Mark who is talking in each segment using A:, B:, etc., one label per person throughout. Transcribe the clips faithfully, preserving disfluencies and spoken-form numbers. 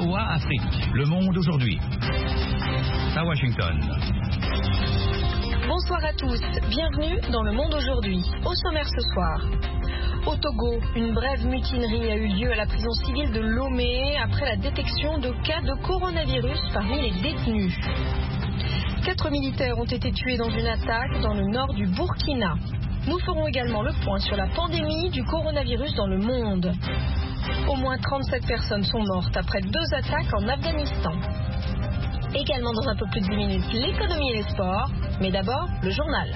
A: V O A Afrique. Le monde aujourd'hui. À Washington.
B: Bonsoir à tous, bienvenue dans Le Monde aujourd'hui. Au sommaire ce soir. Au Togo, une brève mutinerie a eu lieu à la prison civile de Lomé après la détection de cas de coronavirus parmi les détenus. Quatre militaires ont été tués dans une attaque dans le nord du Burkina. Nous ferons également le point sur la pandémie du coronavirus dans le monde. Au moins trente-sept personnes sont mortes après deux attaques en Afghanistan. Également dans un peu plus de dix minutes, l'économie et les sports. Mais d'abord, le journal.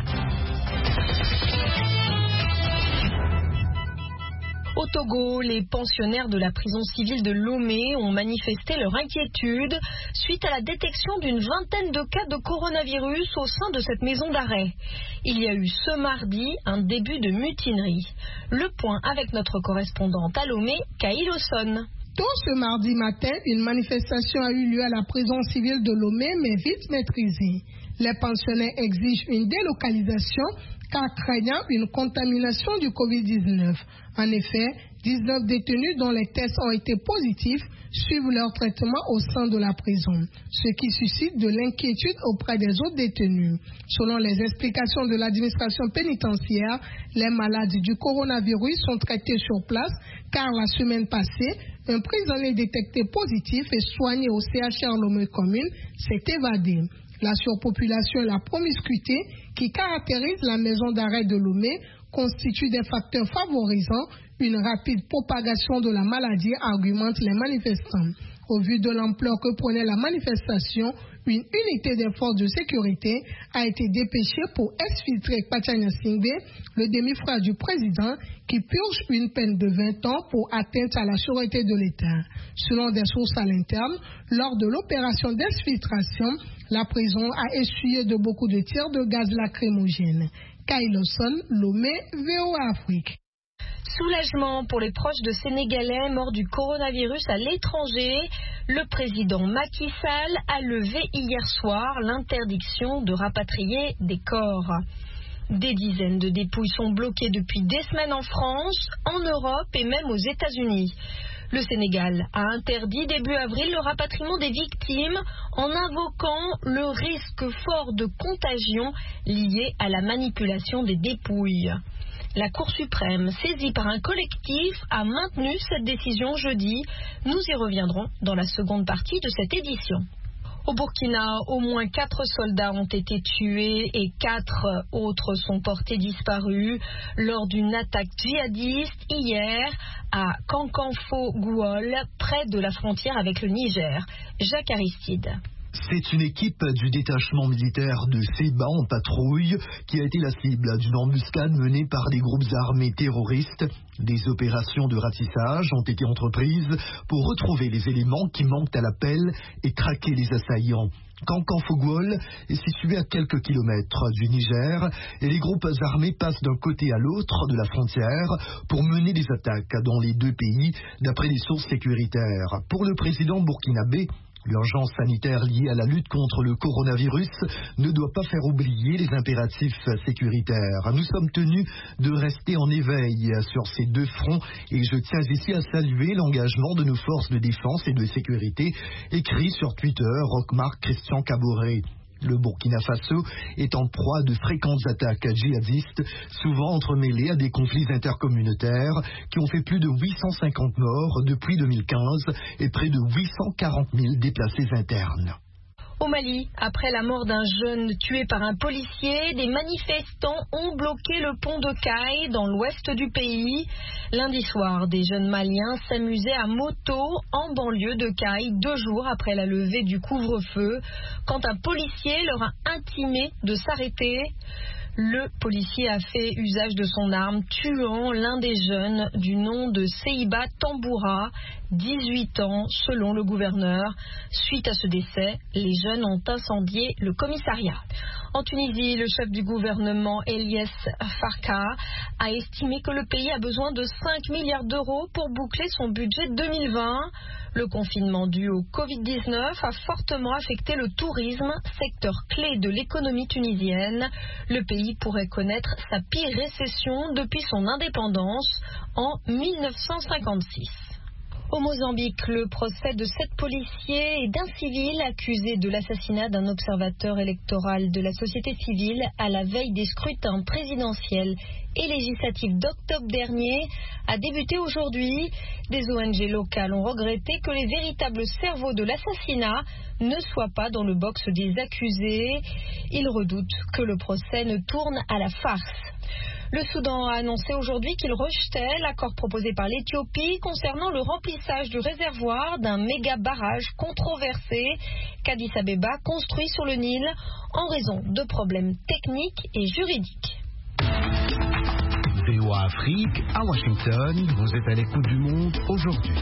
B: Au Togo, les pensionnaires de la prison civile de Lomé ont manifesté leur inquiétude suite à la détection d'une vingtaine de cas de coronavirus au sein de cette maison d'arrêt. Il y a eu ce mardi un début de mutinerie. Le point avec notre correspondante à Lomé, Kaïl Osson.
C: Tôt ce mardi matin, une manifestation a eu lieu à la prison civile de Lomé, mais vite maîtrisée. Les pensionnaires exigent une délocalisation car craignant une contamination du covid dix-neuf. En effet, dix-neuf détenus dont les tests ont été positifs suivent leur traitement au sein de la prison, ce qui suscite de l'inquiétude auprès des autres détenus. Selon les explications de l'administration pénitentiaire, les malades du coronavirus sont traités sur place car la semaine passée, un prisonnier détecté positif et soigné au C H R Lomé Commune s'est évadé. La surpopulation et la promiscuité qui caractérisent la maison d'arrêt de Lomé constituent des facteurs favorisant une rapide propagation de la maladie, argumentent les manifestants. Au vu de l'ampleur que prenait la manifestation, une unité des forces de sécurité a été dépêchée pour exfiltrer Pachanya Singbe, le demi-frère du président, qui purge une peine de vingt ans pour atteinte à la sûreté de l'État. Selon des sources à l'interne, lors de l'opération d'exfiltration, la prison a essuyé de beaucoup de tirs de gaz lacrymogène. Kaïl Osson, Lomé, V O A Afrique.
B: Soulagement pour les proches de Sénégalais morts du coronavirus à l'étranger. Le président Macky Sall a levé hier soir l'interdiction de rapatrier des corps. Des dizaines de dépouilles sont bloquées depuis des semaines en France, en Europe et même aux États-Unis. Le Sénégal a interdit début avril le rapatriement des victimes en invoquant le risque fort de contagion lié à la manipulation des dépouilles. La Cour suprême, saisie par un collectif, a maintenu cette décision jeudi. Nous y reviendrons dans la seconde partie de cette édition. Au Burkina, au moins quatre soldats ont été tués et quatre autres sont portés disparus lors d'une attaque djihadiste hier à Kankanfo-Gouol, près de la frontière avec le Niger. Jacques Aristide.
D: C'est une équipe du détachement militaire de Séba en patrouille qui a été la cible d'une embuscade menée par des groupes armés terroristes. Des opérations de ratissage ont été entreprises pour retrouver les éléments qui manquent à l'appel et traquer les assaillants. Kankanfo-Gouol est situé à quelques kilomètres du Niger et les groupes armés passent d'un côté à l'autre de la frontière pour mener des attaques dans les deux pays, d'après les sources sécuritaires. Pour le président burkinabé, l'urgence sanitaire liée à la lutte contre le coronavirus ne doit pas faire oublier les impératifs sécuritaires. Nous sommes tenus de rester en éveil sur ces deux fronts et je tiens ici à saluer l'engagement de nos forces de défense et de sécurité, écrit sur Twitter Rochmark Christian Caboret. Le Burkina Faso est en proie à de fréquentes attaques djihadistes, souvent entremêlées à des conflits intercommunautaires qui ont fait plus de huit cent cinquante morts depuis deux mille quinze et près de huit cent quarante mille déplacés internes.
B: Au Mali, après la mort d'un jeune tué par un policier, des manifestants ont bloqué le pont de Caille dans l'ouest du pays. Lundi soir, des jeunes Maliens s'amusaient à moto en banlieue de Caille deux jours après la levée du couvre-feu, quand un policier leur a intimé de s'arrêter. Le policier a fait usage de son arme, tuant l'un des jeunes du nom de Seiba Tamboura, dix-huit ans, selon le gouverneur. Suite à ce décès, les jeunes ont incendié le commissariat. En Tunisie, le chef du gouvernement, Eliès Farka, a estimé que le pays a besoin de cinq milliards d'euros pour boucler son budget deux mille vingt. Le confinement dû au covid dix-neuf a fortement affecté le tourisme, secteur clé de l'économie tunisienne. Le pays pourrait connaître sa pire récession depuis son indépendance en mille neuf cent cinquante-six. Au Mozambique, le procès de sept policiers et d'un civil accusé de l'assassinat d'un observateur électoral de la société civile à la veille des scrutins présidentiels et législatifs d'octobre dernier a débuté aujourd'hui. Des O N G locales ont regretté que les véritables cerveaux de l'assassinat ne soient pas dans le box des accusés. Ils redoutent que le procès ne tourne à la farce. Le Soudan a annoncé aujourd'hui qu'il rejetait l'accord proposé par l'Éthiopie concernant le remplissage du réservoir d'un méga barrage controversé qu'Addis Abeba construit sur le Nil en raison de problèmes techniques et juridiques.
A: V O A Afrique, à Washington, vous êtes à l'écoute du monde aujourd'hui.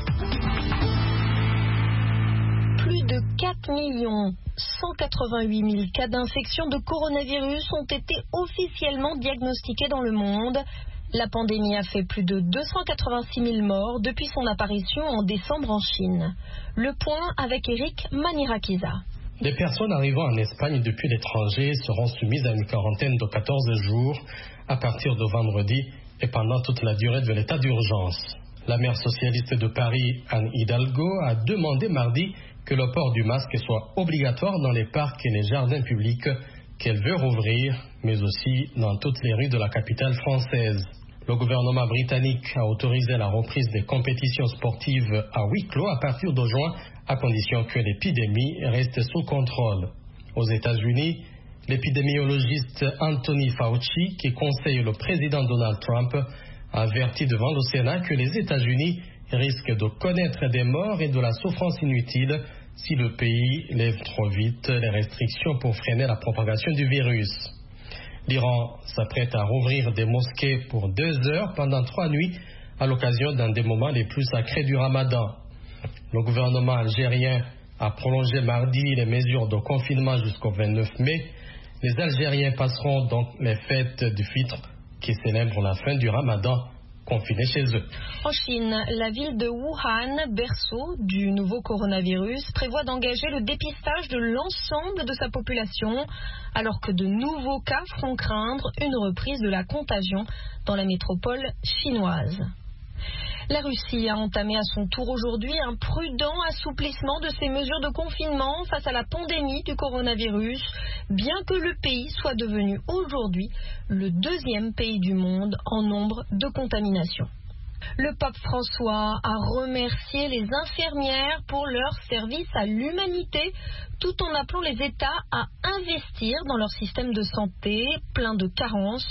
B: Plus de quatre millions cent quatre-vingt-huit mille cas d'infection de coronavirus ont été officiellement diagnostiqués dans le monde. La pandémie a fait plus de deux cent quatre-vingt-six mille morts depuis son apparition en décembre en Chine. Le point avec Eric Manirakiza.
E: Les personnes arrivant en Espagne depuis l'étranger seront soumises à une quarantaine de quatorze jours à partir de vendredi et pendant toute la durée de l'état d'urgence. La maire socialiste de Paris, Anne Hidalgo, a demandé mardi que le port du masque soit obligatoire dans les parcs et les jardins publics qu'elle veut rouvrir, mais aussi dans toutes les rues de la capitale française. Le gouvernement britannique a autorisé la reprise des compétitions sportives à huis clos à partir de juin, à condition que l'épidémie reste sous contrôle. Aux États-Unis, l'épidémiologiste Anthony Fauci, qui conseille le président Donald Trump, a averti devant le Sénat que les États-Unis risquent de connaître des morts et de la souffrance inutile si le pays lève trop vite les restrictions pour freiner la propagation du virus. L'Iran s'apprête à rouvrir des mosquées pour deux heures pendant trois nuits à l'occasion d'un des moments les plus sacrés du Ramadan. Le gouvernement algérien a prolongé mardi les mesures de confinement jusqu'au vingt-neuf mai. Les Algériens passeront donc les fêtes du Fitr qui célèbrent la fin du Ramadan confinés chez eux.
B: En Chine, la ville de Wuhan, berceau du nouveau coronavirus, prévoit d'engager le dépistage de l'ensemble de sa population, alors que de nouveaux cas font craindre une reprise de la contagion dans la métropole chinoise. La Russie a entamé à son tour aujourd'hui un prudent assouplissement de ses mesures de confinement face à la pandémie du coronavirus, bien que le pays soit devenu aujourd'hui le deuxième pays du monde en nombre de contaminations. Le pape François a remercié les infirmières pour leur service à l'humanité, tout en appelant les États à investir dans leur système de santé plein de carences.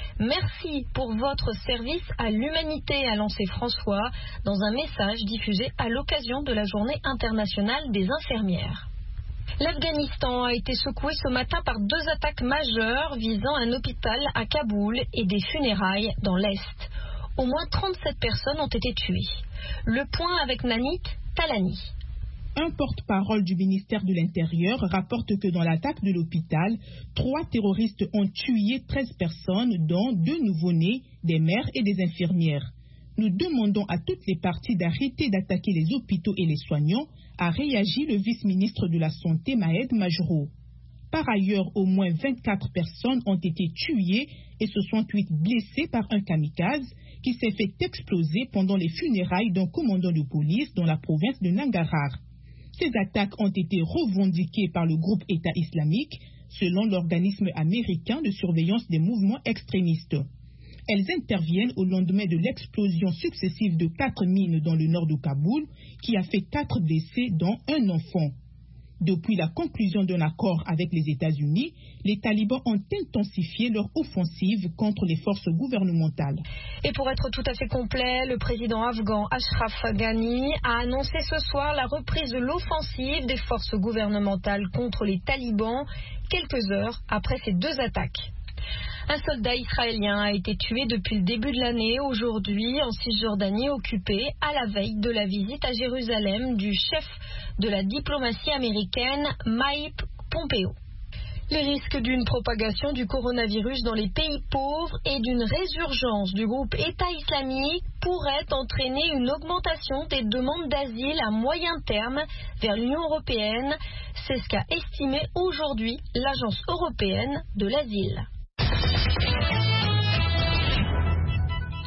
B: Merci pour votre service à l'humanité, a lancé François dans un message diffusé à l'occasion de la Journée internationale des infirmières. L'Afghanistan a été secoué ce matin par deux attaques majeures visant un hôpital à Kaboul et des funérailles dans l'Est. Au moins trente-sept personnes ont été tuées. Le point avec Nanit Talani.
F: Un porte-parole du ministère de l'Intérieur rapporte que dans l'attaque de l'hôpital, trois terroristes ont tué treize personnes, dont deux nouveau-nés, des mères et des infirmières. Nous demandons à toutes les parties d'arrêter d'attaquer les hôpitaux et les soignants, a réagi le vice-ministre de la Santé Mahed Majrour. Par ailleurs, au moins vingt-quatre personnes ont été tuées et soixante-huit blessées par un kamikaze qui s'est fait exploser pendant les funérailles d'un commandant de police dans la province de Nangarhar. Ces attaques ont été revendiquées par le groupe État islamique, selon l'organisme américain de surveillance des mouvements extrémistes. Elles interviennent au lendemain de l'explosion successive de quatre mines dans le nord de Kaboul, qui a fait quatre décès, dont un enfant. Depuis la conclusion d'un accord avec les États-Unis, les talibans ont intensifié leur offensive contre les forces gouvernementales.
B: Et pour être tout à fait complet, le président afghan Ashraf Ghani a annoncé ce soir la reprise de l'offensive des forces gouvernementales contre les talibans, quelques heures après ces deux attaques. Un soldat israélien a été tué depuis le début de l'année, aujourd'hui en Cisjordanie occupée, à la veille de la visite à Jérusalem du chef de la diplomatie américaine, Mike Pompeo. Les risques d'une propagation du coronavirus dans les pays pauvres et d'une résurgence du groupe État islamique pourraient entraîner une augmentation des demandes d'asile à moyen terme vers l'Union européenne. C'est ce qu'a estimé aujourd'hui l'Agence européenne de l'asile.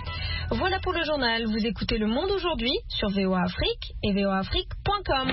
B: Voilà pour le journal. Vous écoutez Le Monde aujourd'hui sur V O A Afrique et v o a afrique point com.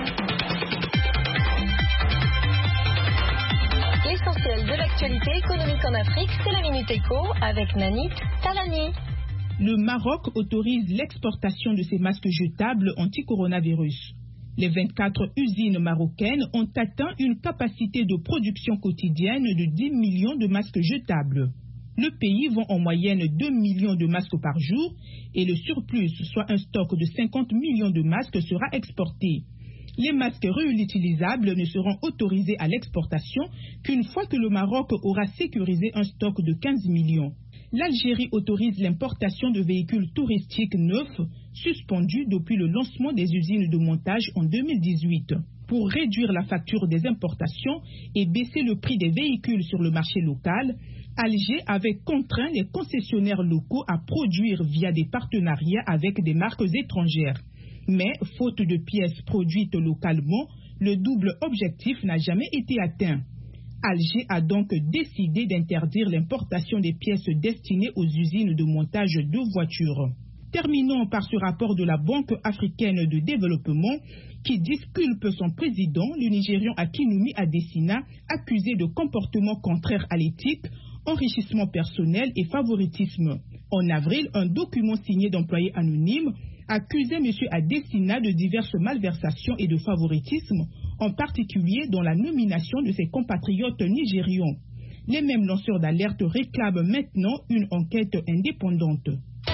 B: L'essentiel de l'actualité économique en Afrique, c'est la Minute Éco avec Nanit Talani.
F: Le Maroc autorise l'exportation de ses masques jetables anti-coronavirus. Les vingt-quatre usines marocaines ont atteint une capacité de production quotidienne de dix millions de masques jetables. Le pays vend en moyenne deux millions de masques par jour et le surplus, soit un stock de cinquante millions de masques, sera exporté. Les masques réutilisables ne seront autorisés à l'exportation qu'une fois que le Maroc aura sécurisé un stock de quinze millions. L'Algérie autorise l'importation de véhicules touristiques neufs suspendus depuis le lancement des usines de montage en deux mille dix-huit. Pour réduire la facture des importations et baisser le prix des véhicules sur le marché local, Alger avait contraint les concessionnaires locaux à produire via des partenariats avec des marques étrangères. Mais, faute de pièces produites localement, le double objectif n'a jamais été atteint. Alger a donc décidé d'interdire l'importation des pièces destinées aux usines de montage de voitures. Terminons par ce rapport de la Banque africaine de développement qui disculpe son président, le Nigérian Akinwumi Adesina, accusé de comportements contraires à l'éthique, enrichissement personnel et favoritisme. En avril, un document signé d'employés anonymes accusait M. Adesina de diverses malversations et de favoritisme, en particulier dans la nomination de ses compatriotes nigérians. Les mêmes lanceurs d'alerte réclament maintenant une enquête indépendante.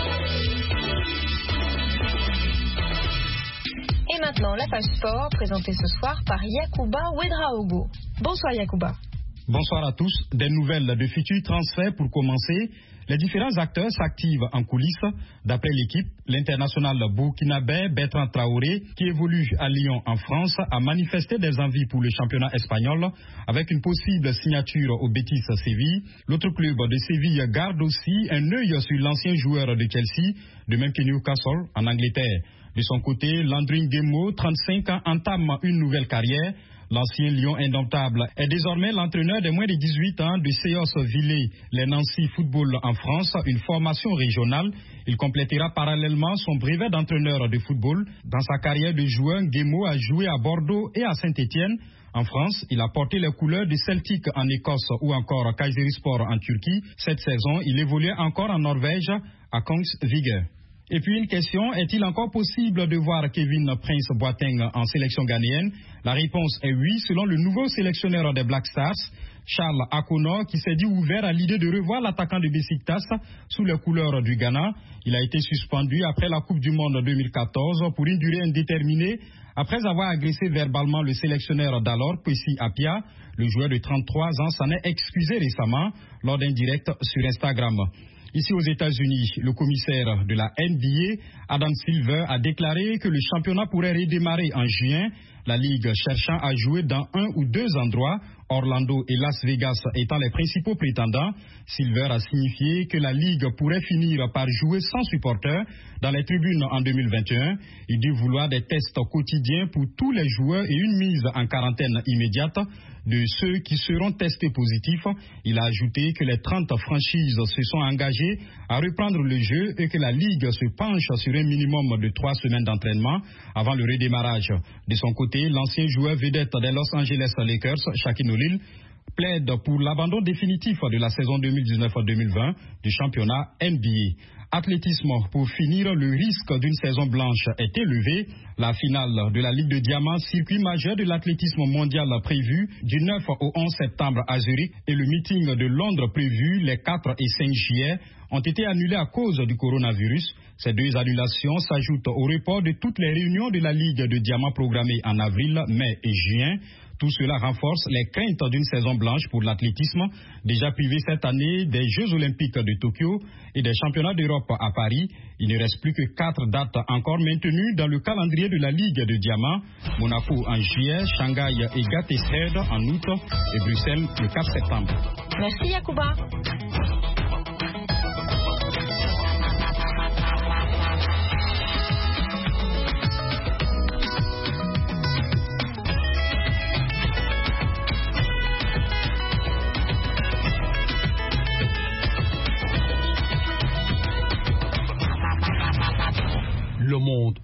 B: Et maintenant, la page sport, présentée ce soir par Yacouba Ouedraogo. Bonsoir Yacouba.
G: Bonsoir à tous. Des nouvelles de futurs transferts pour commencer. Les différents acteurs s'activent en coulisses. D'après l'équipe, l'international burkinabé Bertrand Traoré, qui évolue à Lyon en France, a manifesté des envies pour le championnat espagnol avec une possible signature au Betis Séville. L'autre club de Séville garde aussi un œil sur l'ancien joueur de Chelsea, de même que Newcastle en Angleterre. De son côté, Landry Nguemo, trente-cinq ans, entame une nouvelle carrière. L'ancien Lion indomptable est désormais l'entraîneur des moins de dix-huit ans de Céos Villers, les Nancy Football en France, une formation régionale. Il complétera parallèlement son brevet d'entraîneur de football. Dans sa carrière de joueur, Nguemo a joué à Bordeaux et à Saint-Étienne. En France, il a porté les couleurs de Celtic en Écosse ou encore Kayserispor en Turquie. Cette saison, il évoluait encore en Norvège à Kongsvinger. Et puis une question, est-il encore possible de voir Kevin Prince Boateng en sélection ghanéenne? La réponse est oui, selon le nouveau sélectionneur des Black Stars, Charles Akono, qui s'est dit ouvert à l'idée de revoir l'attaquant de Besiktas sous les couleurs du Ghana. Il a été suspendu après la Coupe du Monde deux mille quatorze pour une durée indéterminée après avoir agressé verbalement le sélectionneur d'alors, Kwesi Appiah. Le joueur de trente-trois ans s'en est excusé récemment lors d'un direct sur Instagram. Ici aux États-Unis, le commissaire de la N B A, Adam Silver, a déclaré que le championnat pourrait redémarrer en juin, la Ligue cherchant à jouer dans un ou deux endroits, Orlando et Las Vegas étant les principaux prétendants. Silver a signifié que la Ligue pourrait finir par jouer sans supporters dans les tribunes en deux mille vingt et un. Il dit vouloir des tests quotidiens pour tous les joueurs et une mise en quarantaine immédiate de ceux qui seront testés positifs. Il a ajouté que les trente franchises se sont engagées à reprendre le jeu et que la Ligue se penche sur un minimum de trois semaines d'entraînement avant le redémarrage. De son côté, l'ancien joueur vedette des Los Angeles Lakers, Shaquille O'Neal, plaide pour l'abandon définitif de la saison deux mille dix-neuf deux mille vingt du championnat N B A. Athlétisme, pour finir, le risque d'une saison blanche est élevé. La finale de la Ligue de Diamants, circuit majeur de l'athlétisme mondial prévu du neuf au onze septembre à Zurich, et le meeting de Londres prévu les quatre et cinq juillet ont été annulés à cause du coronavirus. Ces deux annulations s'ajoutent au report de toutes les réunions de la Ligue de Diamants programmées en avril, mai et juin. Tout cela renforce les craintes d'une saison blanche pour l'athlétisme, déjà privé cette année des Jeux Olympiques de Tokyo et des Championnats d'Europe à Paris. Il ne reste plus que quatre dates encore maintenues dans le calendrier de la Ligue de Diamants. Monaco en juillet, Shanghai et Gateshead en août et Bruxelles le quatre septembre.
B: Merci Yacouba.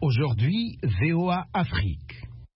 A: Aujourd'hui, V O A Afrique.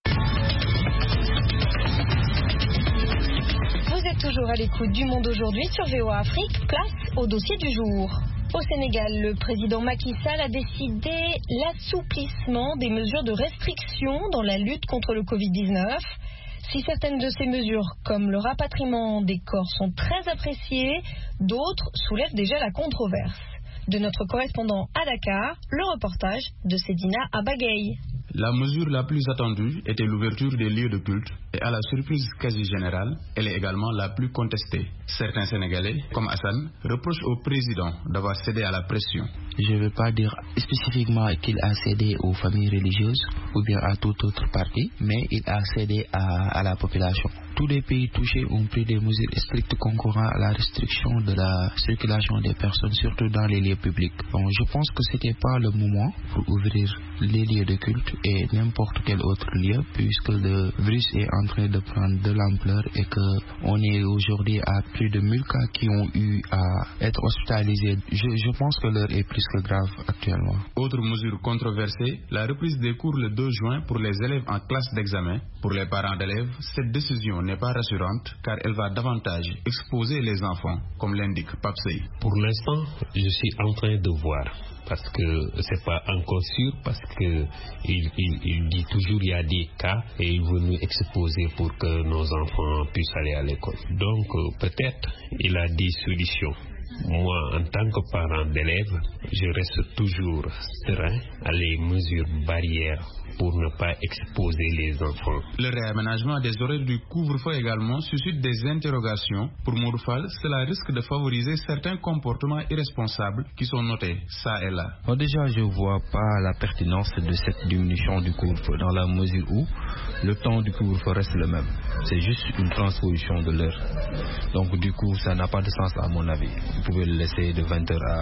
B: Vous êtes toujours à l'écoute du Monde aujourd'hui sur V O A Afrique. Place au dossier du jour. Au Sénégal, le président Macky Sall a décidé l'assouplissement des mesures de restriction dans la lutte contre le covid dix-neuf. Si certaines de ces mesures, comme le rapatriement des corps, sont très appréciées, d'autres soulèvent déjà la controverse. De notre correspondant à Dakar, le reportage de Sedina Abagay.
H: La mesure la plus attendue était l'ouverture des lieux de culte et à la surprise quasi générale, elle est également la plus contestée. Certains Sénégalais, comme Hassan, reprochent au président d'avoir cédé à la pression.
I: Je ne veux pas dire spécifiquement qu'il a cédé aux familles religieuses ou bien à tout autre parti, mais il a cédé à, à la population. Tous les pays touchés ont pris des mesures strictes concourant à la restriction de la circulation des personnes, surtout dans les lieux publics. Bon, je pense que ce n'était pas le moment pour ouvrir les lieux de culte et n'importe quel autre lieu, puisque le virus est en train de prendre de l'ampleur et qu'on est aujourd'hui à plus de mille cas qui ont eu à être hospitalisés. Je, je pense que l'heure est plus que grave actuellement.
H: Autre mesure controversée, la reprise des cours le deux juin pour les élèves en classe d'examen. Pour les parents d'élèves, cette décision n'est pas rassurante car elle va davantage exposer les enfants, comme l'indique Papsey.
J: Pour l'instant, je suis en train de voir, parce que c'est pas encore sûr, parce que il, il, il dit toujours il y a des cas et il veut nous exposer pour que nos enfants puissent aller à l'école. Donc euh, peut-être il a des solutions. Moi, en tant que parent d'élève, je reste toujours serein à les mesures barrières pour ne pas exposer les enfants.
H: Le réaménagement des horaires du couvre-feu également suscite des interrogations. Pour Mourfal, cela risque de favoriser certains comportements irresponsables qui sont notés ça et là.
I: Bon, déjà, je ne vois pas la pertinence de cette diminution du couvre-feu dans la mesure où le temps du couvre-feu reste le même. C'est juste une transposition de l'heure. Donc du coup, ça n'a pas de sens à mon avis. Vous pouvez le laisser de vingt heures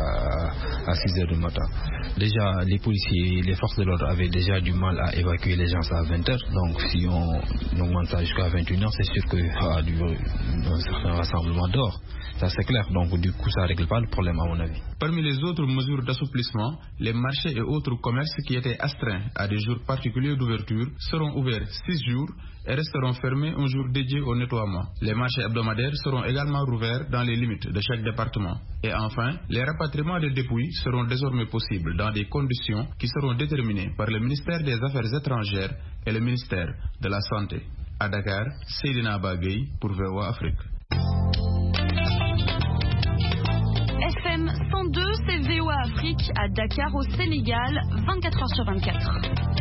I: à, à six heures du matin. Déjà, les policiers, les forces de l'ordre avaient déjà du mal à évacuer les gens à vingt heures. Donc si on, on augmente ça jusqu'à vingt et une heures, c'est sûr qu'il y aura du, un certain rassemblement dehors. Ça c'est clair, donc du coup ça ne règle pas le problème à mon avis.
H: Parmi les autres mesures d'assouplissement, les marchés et autres commerces qui étaient astreints à des jours particuliers d'ouverture seront ouverts six jours et resteront fermés un jour dédié au nettoiement. Les marchés hebdomadaires seront également rouverts dans les limites de chaque département. Et enfin, les rapatriements des dépouilles seront désormais possibles dans des conditions qui seront déterminées par le ministère des Affaires étrangères et le ministère de la Santé. À Dakar, Seydina Bagay pour V O A Afrique.
K: F M cent deux, c'est V O A Afrique à Dakar au Sénégal, vingt-quatre heures sur vingt-quatre.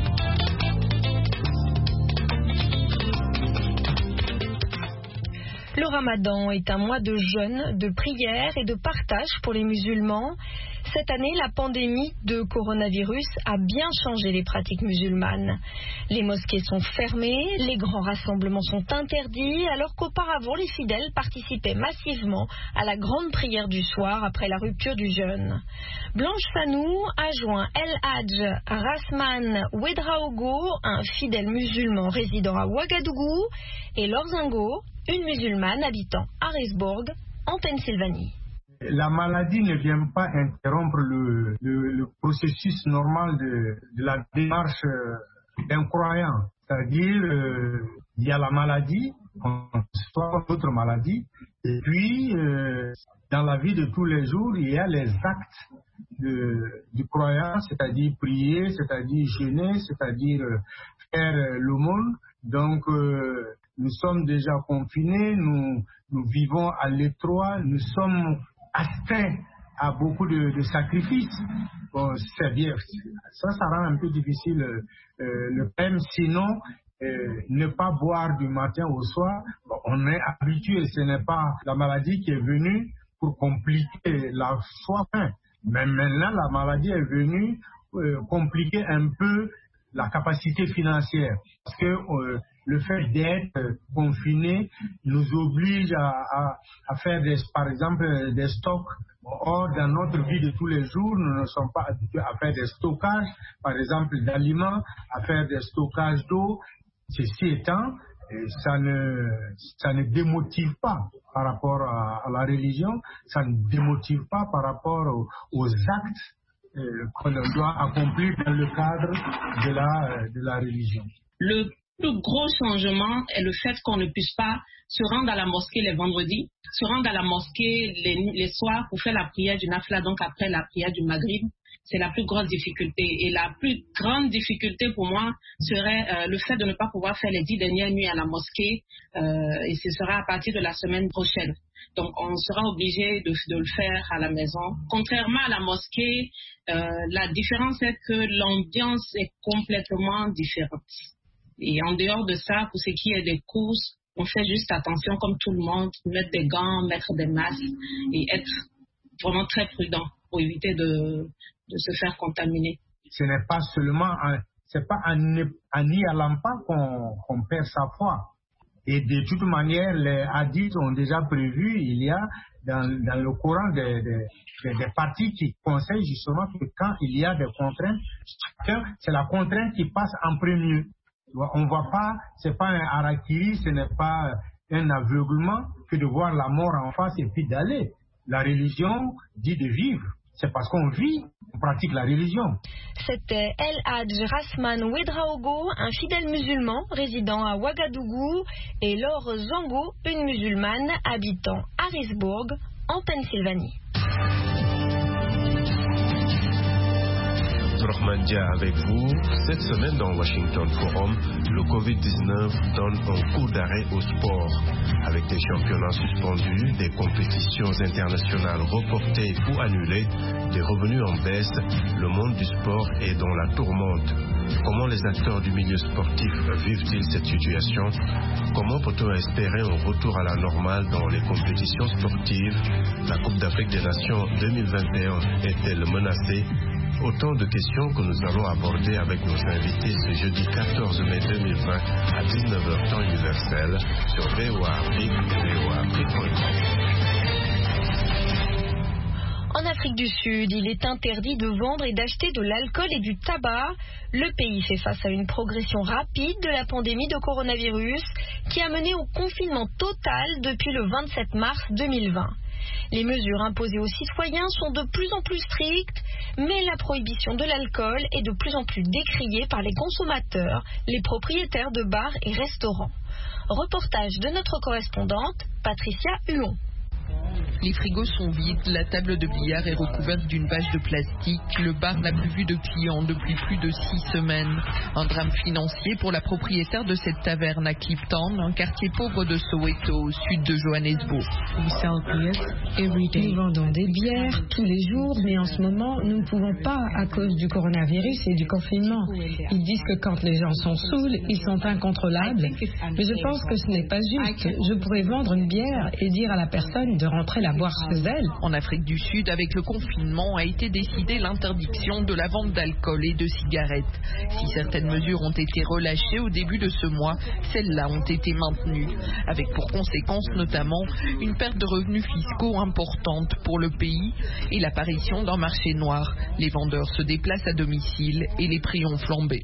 B: Le Ramadan est un mois de jeûne, de prière et de partage pour les musulmans. Cette année, la pandémie de coronavirus a bien changé les pratiques musulmanes. Les mosquées sont fermées, les grands rassemblements sont interdits, alors qu'auparavant, les fidèles participaient massivement à la grande prière du soir après la rupture du jeûne. Blanche Sanou a joint El Hadj Rasman Ouedraogo, un fidèle musulman résidant à Ouagadougou, et Lorzingo, une musulmane habitant Harrisburg, en Pennsylvanie.
L: La maladie ne vient pas interrompre le, le, le processus normal de, de la démarche d'un croyant. C'est-à-dire, euh, il y a la maladie, soit d'autres maladies, et puis, euh, dans la vie de tous les jours, il y a les actes de, du croyant, c'est-à-dire prier, c'est-à-dire jeûner, c'est-à-dire faire l'aumône. Donc, euh, nous sommes déjà confinés, nous, nous vivons à l'étroit, nous sommes astreints à beaucoup de, de sacrifices. Bon, c'est bien. Ça, ça rend un peu difficile euh, le thème. Sinon, euh, ne pas boire du matin au soir, bon, on est habitué. Ce n'est pas la maladie qui est venue pour compliquer la soif. Mais maintenant, la maladie est venue euh, compliquer un peu la capacité financière. Parce que euh, le fait d'être euh, confiné nous oblige à, à, à faire, des, par exemple, des stocks. Or, dans notre vie de tous les jours, nous ne sommes pas habitués à faire des stockages, par exemple, d'aliments, à faire des stockages d'eau. Ceci étant, ça ne, ça ne démotive pas par rapport à, à la religion, ça ne démotive pas par rapport aux, aux actes euh, que l'on doit accomplir dans le cadre de la, euh, de la religion.
M: Le plus gros changement est le fait qu'on ne puisse pas se rendre à la mosquée les vendredis, se rendre à la mosquée les, les soirs pour faire la prière du nafla, donc après la prière du maghrib. C'est la plus grosse difficulté. Et la plus grande difficulté pour moi serait euh, le fait de ne pas pouvoir faire les dix dernières nuits à la mosquée. Euh, et ce sera à partir de la semaine prochaine. Donc on sera obligé de, de le faire à la maison. Contrairement à la mosquée, euh, la différence est que l'ambiance est complètement différente. Et en dehors de ça, pour ce qui est des courses, on fait juste attention comme tout le monde, mettre des gants, mettre des masques et être vraiment très prudent pour éviter de, de se faire contaminer.
L: Ce n'est pas seulement, en, c'est pas en, en y allant pas qu'on, qu'on perd sa foi. Et de toute manière, les hadiths ont déjà prévu, il y a dans, dans le Coran des, des, des, des parties qui conseillent justement que quand il y a des contraintes, c'est la contrainte qui passe en premier. On ne voit pas, c'est pas un harakiri, ce n'est pas un aveuglement que de voir la mort en face et puis d'aller. La religion dit de vivre. C'est parce qu'on vit, on pratique la religion.
B: C'était El Hadj Rasman Ouedraogo, un fidèle musulman résidant à Ouagadougou, et Laure Zango, une musulmane habitant Harrisburg, en Pennsylvanie.
N: Rahman Dia avec vous. Cette semaine dans Washington Forum, le covid dix-neuf donne un coup d'arrêt au sport. Avec des championnats suspendus, des compétitions internationales reportées ou annulées, des revenus en baisse, le monde du sport est dans la tourmente. Comment les acteurs du milieu sportif vivent-ils cette situation? Comment peut-on espérer un retour à la normale dans les compétitions sportives? La Coupe d'Afrique des Nations deux mille vingt et un est-elle menacée? Autant de questions que nous allons aborder avec nos invités ce jeudi quatorze mai deux mille vingt à dix-neuf heures temps universel sur V O A Afrique et V O A Afrique point com.
B: En Afrique du Sud, il est interdit de vendre et d'acheter de l'alcool et du tabac. Le pays fait face à une progression rapide de la pandémie de coronavirus qui a mené au confinement total depuis le vingt-sept mars deux mille vingt. Les mesures imposées aux citoyens sont de plus en plus strictes, mais la prohibition de l'alcool est de plus en plus décriée par les consommateurs, les propriétaires de bars et restaurants. Reportage de notre correspondante, Patricia Huon.
O: Les frigos sont vides, la table de billard est recouverte d'une bâche de plastique, le bar n'a plus vu de clients depuis plus de six semaines. Un drame financier pour la propriétaire de cette taverne à Clifton, un quartier pauvre de Soweto, au sud de Johannesburg.
P: Nous vendons des bières tous les jours, mais en ce moment, nous ne pouvons pas à cause du coronavirus et du confinement. Ils disent que quand les gens sont saouls, ils sont incontrôlables. Mais je pense que ce n'est pas juste. Je pourrais vendre une bière et dire à la personne de rentrer la boire chez elle.
O: En Afrique du Sud, avec le confinement, a été décidée l'interdiction de la vente d'alcool et de cigarettes. Si certaines mesures ont été relâchées au début de ce mois, celles-là ont été maintenues, avec pour conséquence notamment une perte de revenus fiscaux importante pour le pays et l'apparition d'un marché noir. Les vendeurs se déplacent à domicile et les prix ont flambé.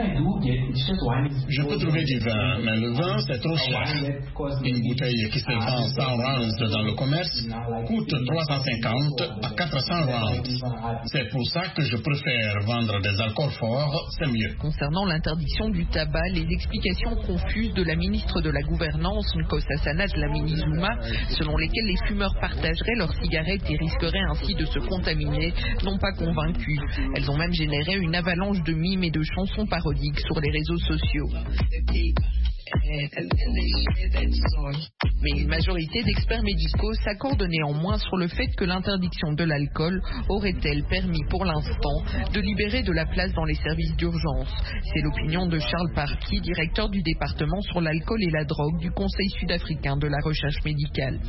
Q: Je peux trouver du vin, mais le vin c'est trop cher. Une bouteille qui se vend cent rands dans le commerce coûte trois cent cinquante à quatre cents rands. C'est pour ça que je préfère vendre des alcools forts, c'est mieux.
O: Concernant l'interdiction du tabac, les explications confuses de la ministre de la Gouvernance, Nkosazana Dlamini-Zuma, selon lesquelles les fumeurs partageraient leurs cigarettes et risqueraient ainsi de se contaminer, n'ont pas convaincu. Elles ont même généré une avalanche de mimes et de chansons parodiques sur les réseaux sociaux. Mais une majorité d'experts médicaux s'accordent néanmoins sur le fait que l'interdiction de l'alcool aurait-elle permis pour l'instant de libérer de la place dans les services d'urgence. C'est l'opinion de Charles Parky, directeur du département sur l'alcool et la drogue du Conseil sud-africain de la recherche médicale.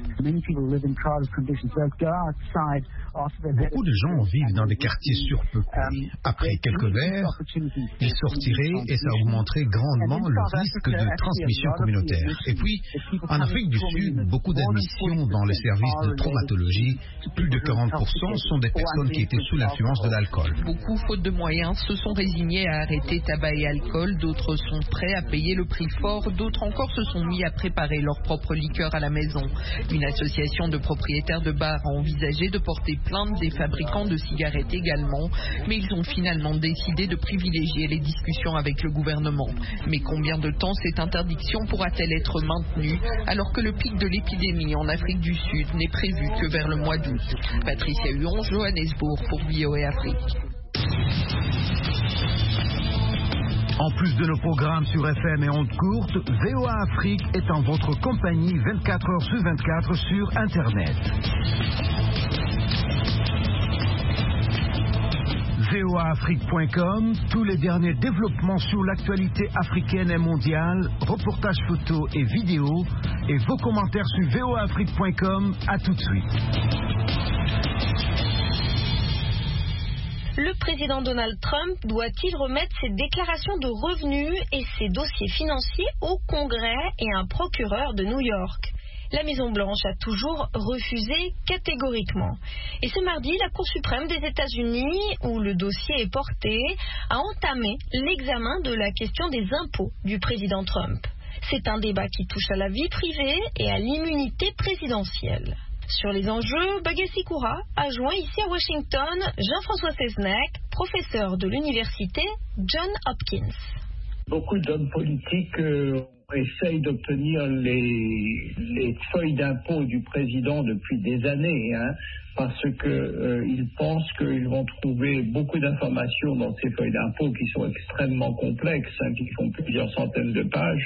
A: Beaucoup de gens vivent dans des quartiers surpeuplés. Après quelques verres, ils sortiraient et ça augmenterait grandement le risque de transmission communautaire. Et puis, en Afrique du Sud, beaucoup d'admissions dans les services de traumatologie, plus de quarante pour cent sont des personnes qui étaient sous l'influence de l'alcool.
O: Beaucoup, faute de moyens, se sont résignés à arrêter tabac et alcool, d'autres sont prêts à payer le prix fort, d'autres encore se sont mis à préparer leur propre liqueur à la maison. Une association de propriétaires de bars a envisagé de porter plainte des fabricants de cigarettes également, mais ils ont finalement décidé de privilégier les discussions avec le gouvernement. Mais combien de temps cette interdiction pourra-t-elle être maintenue alors que le pic de l'épidémie en Afrique du Sud n'est prévu que vers le mois d'août? Patricia Huon, Johannesburg pour V O A Afrique.
A: En plus de nos programmes sur F M et ondes courtes, V O A Afrique est en votre compagnie vingt-quatre heures sur vingt-quatre sur Internet. V O A Afrique point com, tous les derniers développements sur l'actualité africaine et mondiale, reportages photos et vidéos, et vos commentaires sur V O A Afrique point com. À tout de suite.
B: Le président Donald Trump doit-il remettre ses déclarations de revenus et ses dossiers financiers au Congrès et à un procureur de New York? La Maison-Blanche a toujours refusé catégoriquement. Et ce mardi, la Cour suprême des États-Unis, où le dossier est porté, a entamé l'examen de la question des impôts du président Trump. C'est un débat qui touche à la vie privée et à l'immunité présidentielle. Sur les enjeux, Bagassi Koura a joint ici à Washington Jean-François Seznec, professeur de l'université Johns Hopkins.
R: Beaucoup d'hommes politiques euh, essayent d'obtenir les, les feuilles d'impôt du président depuis des années, hein, parce qu'ils euh, pensent qu'ils vont trouver beaucoup d'informations dans ces feuilles d'impôt qui sont extrêmement complexes, hein, qui font plusieurs centaines de pages.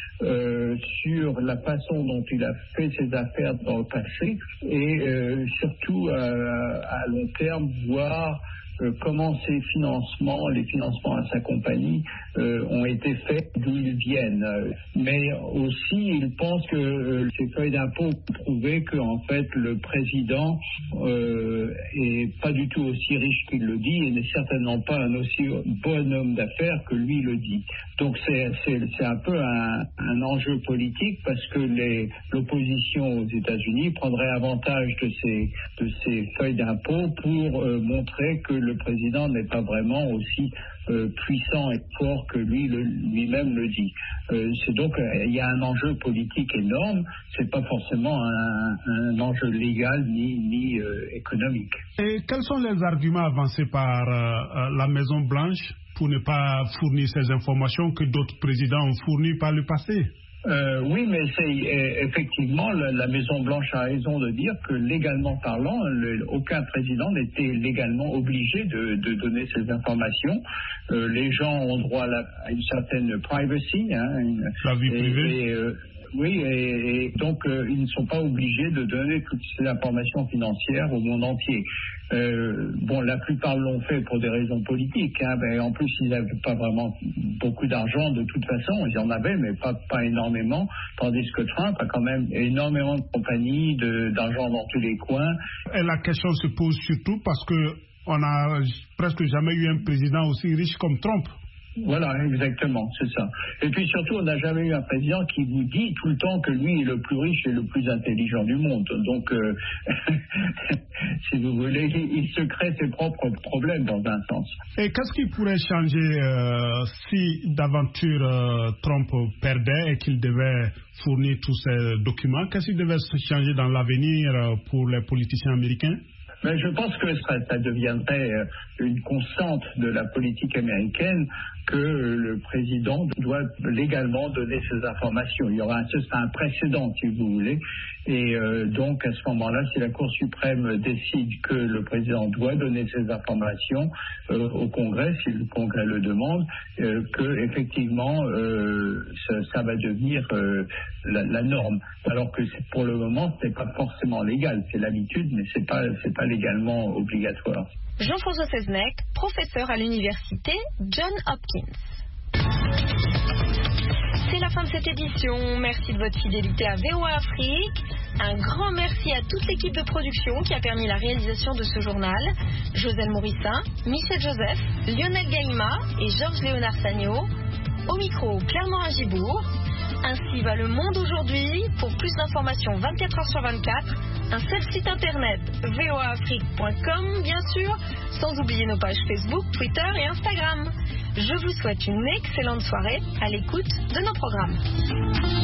R: Euh, sur la façon dont il a fait ses affaires dans le passé et euh, surtout euh, à long terme voir euh, comment ces financements, les financements à sa compagnie euh, ont été faits, d'où ils viennent. Mais aussi, il pense que euh, ces feuilles d'impôt prouvaient que en fait le président euh, est pas du tout aussi riche qu'il le dit et n'est certainement pas un aussi bon homme d'affaires que lui le dit. Donc c'est, c'est, c'est un peu un, un enjeu politique parce que les, l'opposition aux États-Unis prendrait avantage de ces, de ces feuilles d'impôt pour euh, montrer que le président n'est pas vraiment aussi euh, puissant et fort que lui le, lui-même le dit. Euh, c'est donc il y a un enjeu politique énorme. C'est pas forcément un, un enjeu légal ni, ni euh, économique.
S: Et quels sont les arguments avancés par euh, la Maison Blanche pour ne pas fournir ces informations que d'autres présidents ont fournies par le passé?
R: Euh, oui, mais c'est euh, effectivement la, la Maison-Blanche a raison de dire que légalement parlant, le, aucun président n'était légalement obligé de, de donner ces informations. Euh, les gens ont droit à, la, à une certaine privacy, hein, une,
S: la vie privée.
R: Et, et, euh, oui, et, et donc euh, ils ne sont pas obligés de donner toutes ces informations financières au monde entier. Euh, bon, la plupart l'ont fait pour des raisons politiques. Hein, ben, en plus, ils n'avaient pas vraiment beaucoup d'argent de toute façon. Ils en avaient, mais pas, pas énormément. Tandis que Trump a quand même énormément de compagnies, de, d'argent dans tous les coins.
S: Et la question se pose surtout parce que on n'a presque jamais eu un président aussi riche comme Trump.
R: Voilà, exactement, c'est ça. Et puis surtout, on n'a jamais eu un président qui vous dit tout le temps que lui est le plus riche et le plus intelligent du monde. Donc, euh, si vous voulez, il se crée ses propres problèmes dans un sens.
S: Et qu'est-ce qui pourrait changer euh, si d'aventure euh, Trump perdait et qu'il devait fournir tous ces documents? Qu'est-ce qui devait changer dans l'avenir euh, pour les politiciens américains?
R: Mais je pense que ça, ça deviendrait une constante de la politique américaine que le président doit légalement donner ces informations. Il y aura un, ce sera un précédent, si vous voulez. Et euh, donc, à ce moment-là, si la Cour suprême décide que le président doit donner ces informations euh, au Congrès, si le Congrès le demande, euh, que effectivement, euh, ça, ça va devenir euh, la, la norme. Alors que c'est, pour le moment, c'est pas forcément légal. C'est l'habitude, mais c'est pas, c'est pas légalement obligatoire.
B: Jean-François Seznec, professeur à l'université Johns Hopkins. C'est la fin de cette édition. Merci de votre fidélité à V O A Afrique. Un grand merci à toute l'équipe de production qui a permis la réalisation de ce journal. Joselle Mourissin, Michel Joseph, Lionel Gaïma et Georges Léonard Sagno. Au micro, Claire Morin-Gibourg. Ainsi va le monde aujourd'hui. Pour plus d'informations vingt-quatre heures sur vingt-quatre, un seul site internet, v o a afrique point com bien sûr, sans oublier nos pages Facebook, Twitter et Instagram. Je vous souhaite une excellente soirée à l'écoute de nos programmes.